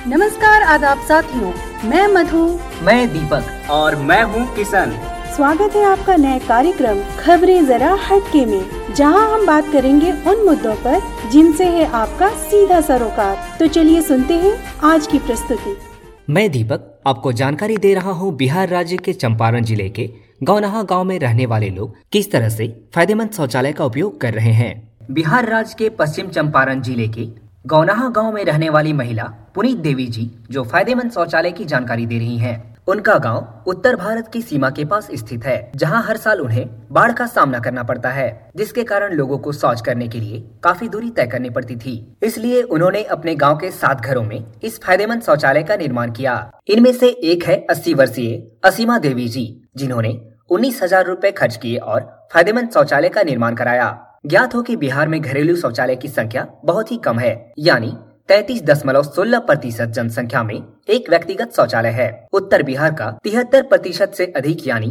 नमस्कार आदाब साथियों, मैं मधु, मैं दीपक और मैं हूँ किशन। स्वागत है आपका नए कार्यक्रम खबरें जरा हटके में, जहां हम बात करेंगे उन मुद्दों पर जिनसे है आपका सीधा सरोकार। तो चलिए सुनते हैं आज की प्रस्तुति। मैं दीपक आपको जानकारी दे रहा हूँ। बिहार राज्य के चंपारण जिले के गौनाहा गांव में रहने वाले लोग किस तरह से फायदेमंद शौचालय का उपयोग कर रहे हैं। बिहार राज्य के पश्चिम चंपारण जिले के गौनाहा गांव में रहने वाली महिला पुनीत देवी जी जो फायदेमंद शौचालय की जानकारी दे रही हैं। उनका गांव उत्तर भारत की सीमा के पास स्थित है, जहां हर साल उन्हें बाढ़ का सामना करना पड़ता है, जिसके कारण लोगों को शौच करने के लिए काफी दूरी तय करनी पड़ती थी। इसलिए उन्होंने अपने गांव के 7 घरों में इस फायदेमंद शौचालय का निर्माण किया। इनमें से एक है 80 वर्षीय असीमा देवी जी, जिन्होंने 19,000 रुपए खर्च किए और फायदेमंद शौचालय का निर्माण कराया। ज्ञात हो कि बिहार में घरेलू शौचालय की संख्या बहुत ही कम है, यानी 33.16% जनसंख्या में एक व्यक्तिगत शौचालय है। उत्तर बिहार का 73% से अधिक यानी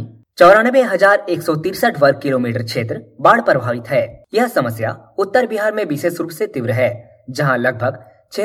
94,163 वर्ग किलोमीटर क्षेत्र बाढ़ प्रभावित है। यह समस्या उत्तर बिहार में विशेष रूप से तीव्र है, जहां लगभग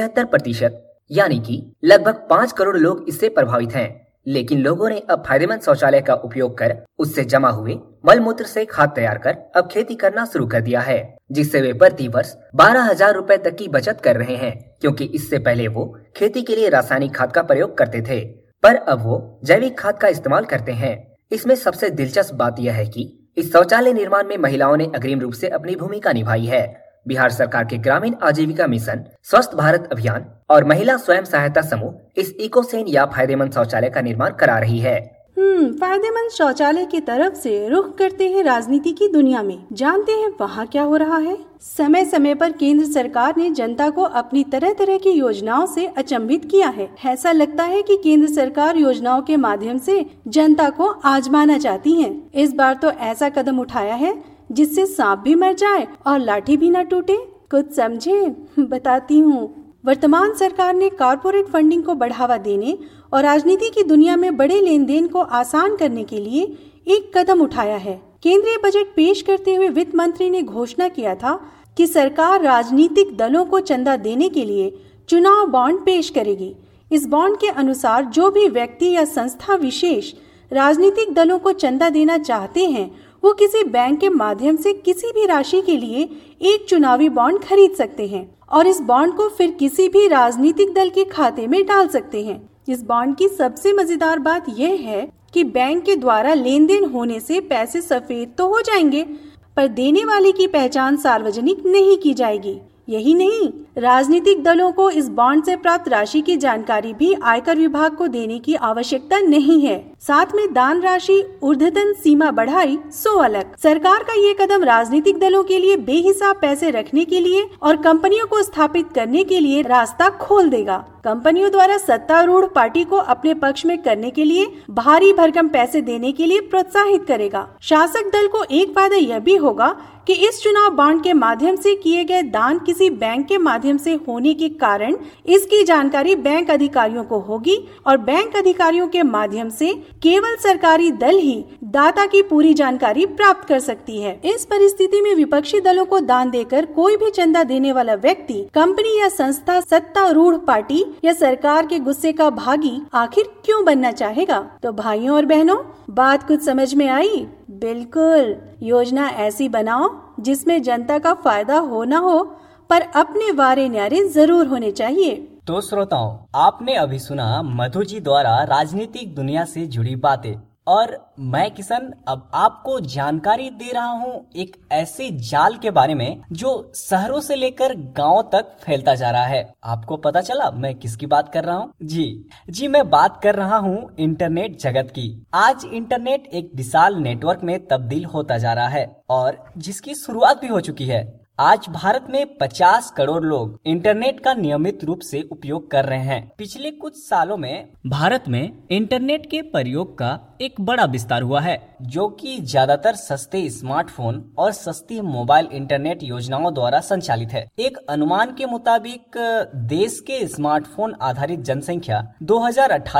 76% यानी कि लगभग 5 करोड़ लोग इससे प्रभावित हैं। लेकिन लोगों ने अब फायदेमंद शौचालय का उपयोग कर उससे जमा हुए मल मूत्र से खाद तैयार कर अब खेती करना शुरू कर दिया है, जिससे वे प्रति वर्ष 12,000 रुपए तक की बचत कर रहे हैं, क्योंकि इससे पहले वो खेती के लिए रासायनिक खाद का प्रयोग करते थे, पर अब वो जैविक खाद का इस्तेमाल करते हैं। इसमें सबसे दिलचस्प बात यह है कि इस शौचालय निर्माण में महिलाओं ने अग्रिम रूप से अपनी भूमिका निभाई है। बिहार सरकार के ग्रामीण आजीविका मिशन, स्वस्थ भारत अभियान और महिला स्वयं सहायता समूह इस इकोसेन या फायदेमंद शौचालय का निर्माण करा रही है। फायदेमंद शौचालय की तरफ से रुख करते हैं राजनीति की दुनिया में। जानते हैं वहाँ क्या हो रहा है। समय समय पर केंद्र सरकार ने जनता को अपनी तरह तरह की योजनाओं से अचंभित किया है। ऐसा लगता है कि केंद्र सरकार योजनाओं के माध्यम से जनता को आजमाना चाहती है। इस बार तो ऐसा कदम उठाया है जिससे सांप भी मर जाए और लाठी भी न टूटे। कुछ समझे? बताती हूँ। वर्तमान सरकार ने कॉर्पोरेट फंडिंग को बढ़ावा देने और राजनीति की दुनिया में बड़े लेन देन को आसान करने के लिए एक कदम उठाया है। केंद्रीय बजट पेश करते हुए वित्त मंत्री ने घोषणा किया था कि सरकार राजनीतिक दलों को चंदा देने के लिए चुनाव बॉन्ड पेश करेगी। इस बॉन्ड के अनुसार जो भी व्यक्ति या संस्था विशेष राजनीतिक दलों को चंदा देना चाहते हैं, वो किसी बैंक के माध्यम से किसी भी राशि के लिए एक चुनावी बॉन्ड खरीद सकते हैं और इस बॉन्ड को फिर किसी भी राजनीतिक दल के खाते में डाल सकते हैं। इस बॉन्ड की सबसे मजेदार बात यह है कि बैंक के द्वारा लेन देन होने से पैसे सफेद तो हो जाएंगे, पर देने वाले की पहचान सार्वजनिक नहीं की जाएगी। यही नहीं, राजनीतिक दलों को इस बॉन्ड से प्राप्त राशि की जानकारी भी आयकर विभाग को देने की आवश्यकता नहीं है। साथ में दान राशि ऊर्ध्वतन सीमा बढ़ाई सो अलग। सरकार का ये कदम राजनीतिक दलों के लिए बेहिसाब पैसे रखने के लिए और कंपनियों को स्थापित करने के लिए रास्ता खोल देगा। कंपनियों द्वारा सत्तारूढ़ पार्टी को अपने पक्ष में करने के लिए भारी भरकम पैसे देने के लिए प्रोत्साहित करेगा। शासक दल को एक फायदा यह भी होगा कि इस चुनाव बॉन्ड के माध्यम से किए गए दान किसी बैंक के माध्यम से होने के कारण इसकी जानकारी बैंक अधिकारियों को होगी और बैंक अधिकारियों के माध्यम से केवल सरकारी दल ही दाता की पूरी जानकारी प्राप्त कर सकती है। इस परिस्थिति में विपक्षी दलों को दान देकर कोई भी चंदा देने वाला व्यक्ति, कंपनी या संस्था सत्तारूढ़ पार्टी या सरकार के गुस्से का भागी आखिर क्यों बनना चाहेगा? तो भाइयों और बहनों, बात कुछ समझ में आई? बिल्कुल, योजना ऐसी बनाओ जिसमें जनता का फायदा हो ना हो, पर अपने वारे न्यारे जरूर होने चाहिए। तो श्रोताओं, आपने अभी सुना मधु जी द्वारा राजनीतिक दुनिया से जुड़ी बातें, और मैं किशन अब आपको जानकारी दे रहा हूँ एक ऐसे जाल के बारे में जो शहरों से लेकर गांव तक फैलता जा रहा है। आपको पता चला मैं किसकी बात कर रहा हूँ? जी मैं बात कर रहा हूँ इंटरनेट जगत की। आज इंटरनेट एक विशाल नेटवर्क में तब्दील होता जा रहा है और जिसकी शुरुआत भी हो चुकी है। आज भारत में 50 करोड़ लोग इंटरनेट का नियमित रूप से उपयोग कर रहे हैं। पिछले कुछ सालों में भारत में इंटरनेट के प्रयोग का एक बड़ा विस्तार हुआ है, जो कि ज्यादातर सस्ते स्मार्टफोन और सस्ती मोबाइल इंटरनेट योजनाओं द्वारा संचालित है। एक अनुमान के मुताबिक देश के स्मार्टफोन आधारित जनसंख्या 2018 तक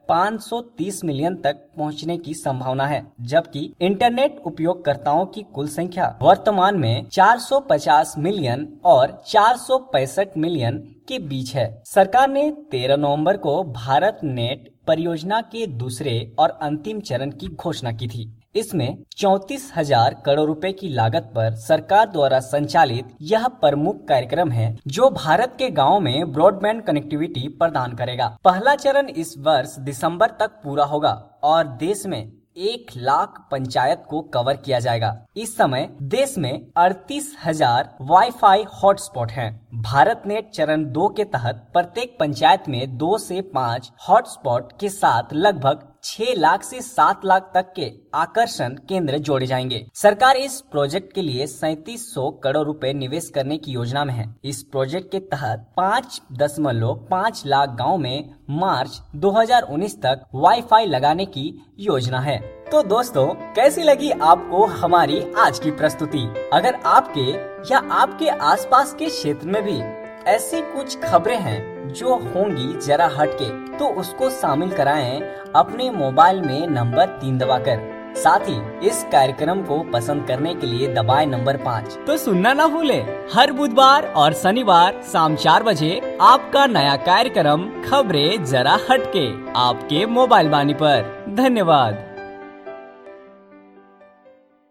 530 मिलियन तक पहुंचने की संभावना है, जबकि इंटरनेट उपयोगकर्ताओं की कुल संख्या वर्तमान में 450 मिलियन और 465 मिलियन के बीच है। सरकार ने 13 नवंबर को भारत नेट परियोजना के दूसरे और अंतिम चरण की घोषणा की थी। इसमें 34,000 करोड़ रुपए की लागत पर सरकार द्वारा संचालित यह प्रमुख कार्यक्रम है, जो भारत के गांवों में ब्रॉडबैंड कनेक्टिविटी प्रदान करेगा। पहला चरण इस वर्ष दिसंबर तक पूरा होगा और देश में 1 लाख पंचायत को कवर किया जाएगा। इस समय देश में 38,000 वाईफाई हॉटस्पॉट हैं। भारत नेट चरण 2 के तहत प्रत्येक पंचायत में 2 से 5 हॉटस्पॉट के साथ लगभग 6 लाख से 7 लाख तक के आकर्षण केंद्र जोड़े जाएंगे। सरकार इस प्रोजेक्ट के लिए 3700 करोड़ रुपए निवेश करने की योजना में है। इस प्रोजेक्ट के तहत 5.5 लाख गाँव में मार्च 2019 तक वाईफाई लगाने की योजना है। तो दोस्तों, कैसी लगी आपको हमारी आज की प्रस्तुति? अगर आपके या आपके आसपास के क्षेत्र में भी ऐसी कुछ खबरें हैं जो होंगी जरा हटके, तो उसको शामिल कराएं अपने मोबाइल में नंबर 3 दबाकर। साथ ही इस कार्यक्रम को पसंद करने के लिए दबाएं नंबर 5। तो सुनना ना भूले, हर बुधवार और शनिवार शाम 4 बजे आपका नया कार्यक्रम खबरें जरा हटके आपके मोबाइल बानी पर। धन्यवाद।